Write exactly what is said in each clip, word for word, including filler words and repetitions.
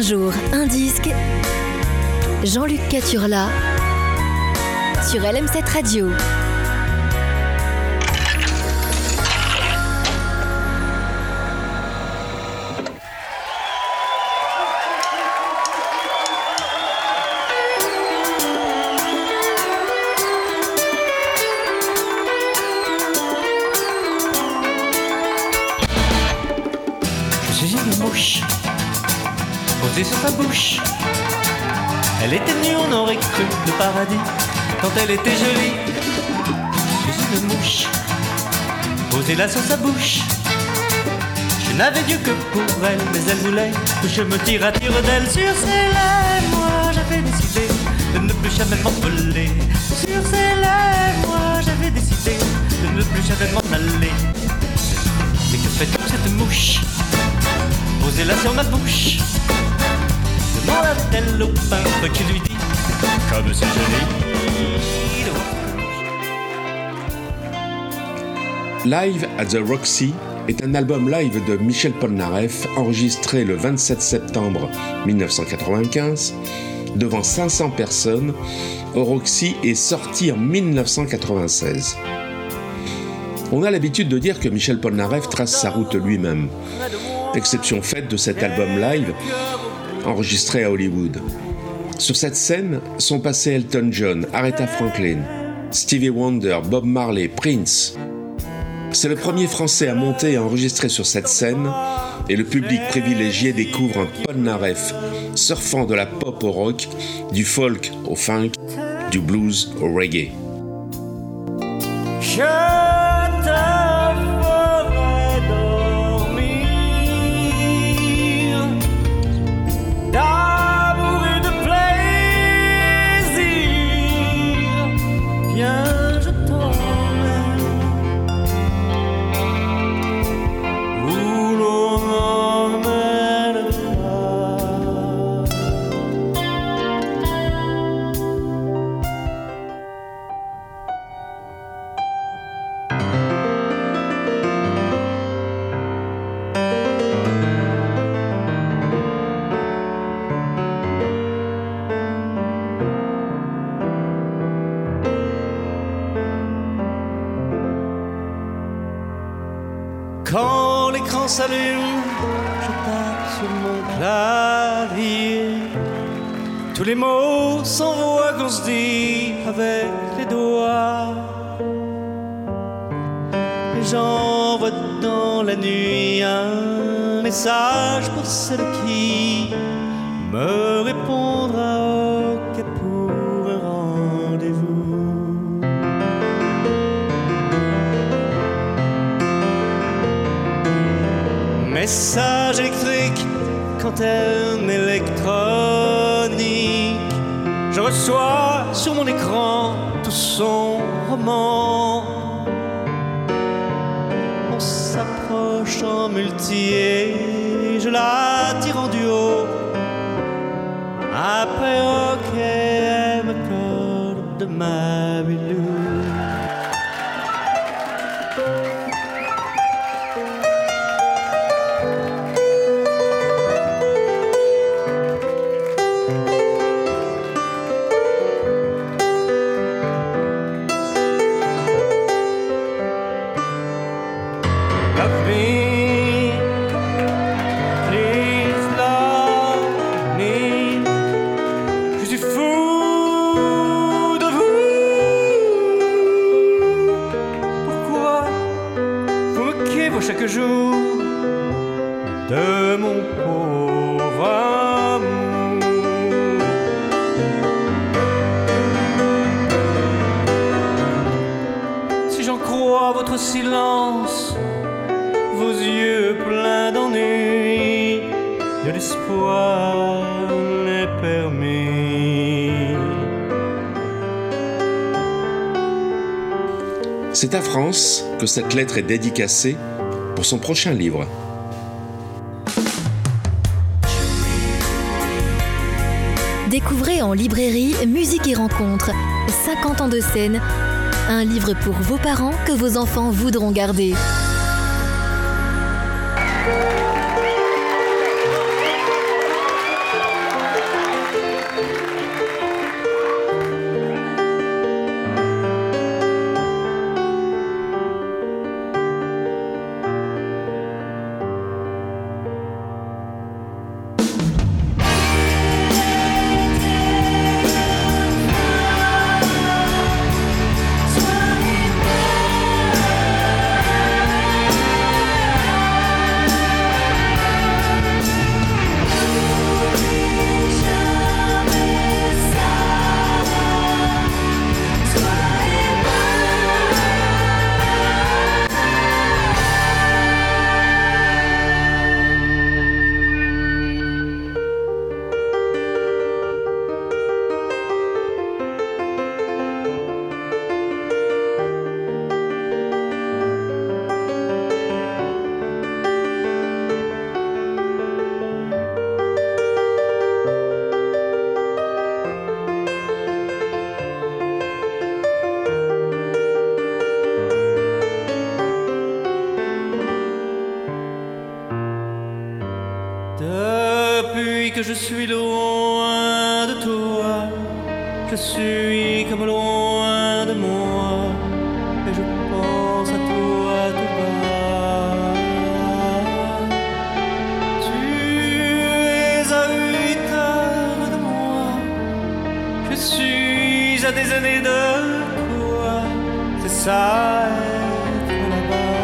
jour, un disque. Jean-Luc Caturla sur L M sept Radio. Je suis une mouche posée sur sa bouche. Elle était nue, on aurait cru le paradis quand elle était jolie. Je suis une mouche posée là sur sa bouche. Je n'avais Dieu que pour elle, mais elle voulait que je me tire à tire d'elle. Sur ses lèvres, moi j'avais décidé de ne plus jamais m'envoler. Sur ses lèvres, moi j'avais décidé de ne plus jamais m'en aller. Mais que fait toute cette mouche posée là sur ma bouche? Demande-t-elle au peintre qui lui dit comme c'est joli. Live at the Roxy est un album live de Michel Polnareff enregistré le vingt-sept septembre mille neuf cent quatre-vingt-quinze devant cinq cents personnes au Roxy et sorti en mille neuf cent quatre-vingt-seize. On a l'habitude de dire que Michel Polnareff trace sa route lui-même, exception faite de cet album live enregistré à Hollywood. Sur cette scène sont passés Elton John, Aretha Franklin, Stevie Wonder, Bob Marley, Prince. C'est le premier Français à monter et à enregistrer sur cette scène et le public privilégié découvre un Polnareff surfant de la pop au rock, du folk au funk, du blues au reggae. Je te ferai dormir d'amour et de plaisir. Viens, je t'emmène où l'on m'emmène pas. Quand l'écran s'allume, je tape sur mon clavier. Tous les mots s'envoient qu'on se dit avec les doigts. Et j'envoie dans la nuit un message pour celle qui me répondra ok pour un rendez-vous. Message électrique, quantum électronique. Je reçois sur mon écran tout son roman. On s'approche en multi et je la tire en duo. Après ok, elle me colle de ma bilou. Love me, please love me. Je suis fou de vous. Pourquoi vous moquez vous chaque jour de mon pauvre amour? Si j'en crois votre silence, vos yeux pleins d'ennui, de l'espoir n'est permis. C'est à France que cette lettre est dédicacée pour son prochain livre. Découvrez en librairie Musique et Rencontres, cinquante ans de scène, un livre pour vos parents que vos enfants voudront garder. Depuis que je suis loin de toi, je suis comme loin de moi, et je pense à toi tout bas. Tu es à huit heures de moi, je suis à des années de toi, c'est ça être là-bas.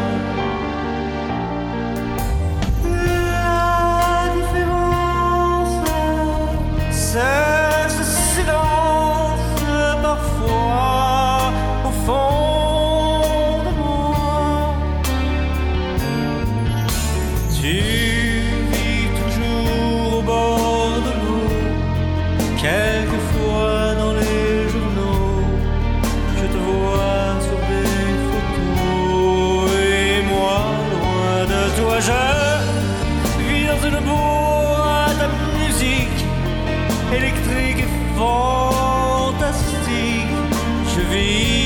C'est ce silence parfois au fond de moi. Tu vis toujours au bord de l'eau, quelquefois dans les journaux, je te vois sur des photos, et moi loin de toi je vis dans une boîte à musique électrique et fantastique, je vis